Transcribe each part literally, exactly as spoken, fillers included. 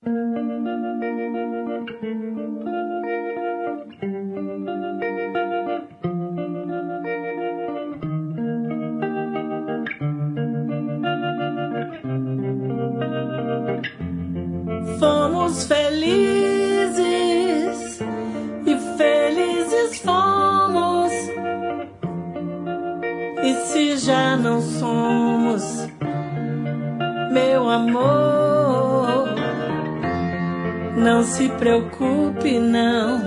Fomos felizes e felizes fomos. E se já não somos, meu amor, não se preocupe não,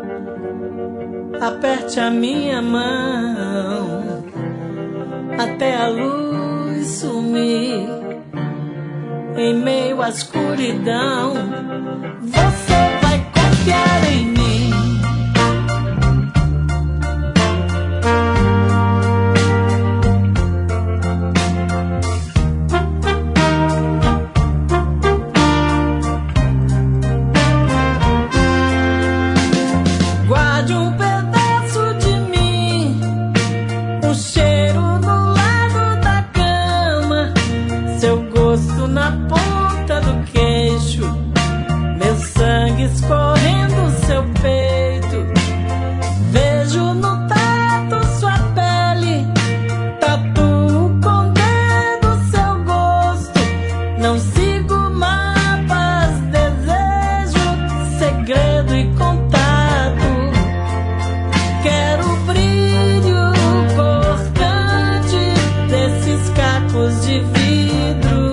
aperte a minha mão até a luz sumir em meio à escuridão. Você vai confiar em mim. Guarde um pedaço de mim, um cheiro no lado da cama, seu gosto na ponta do queixo, meu sangue escorrendo seu peito. Vejo no tato sua pele, tatuo com dedo seu gosto. Não sigo mapas, desejo segredo e contato. Quero o brilho cortante desses cacos de vidro,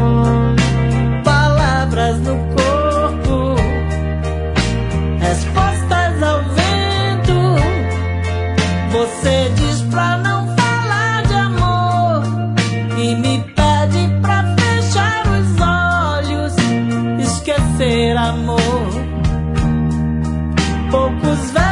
palavras no corpo, respostas ao vento. Você diz pra não falar de amor e me pede pra fechar os olhos, esquecer amor. Poucos velhos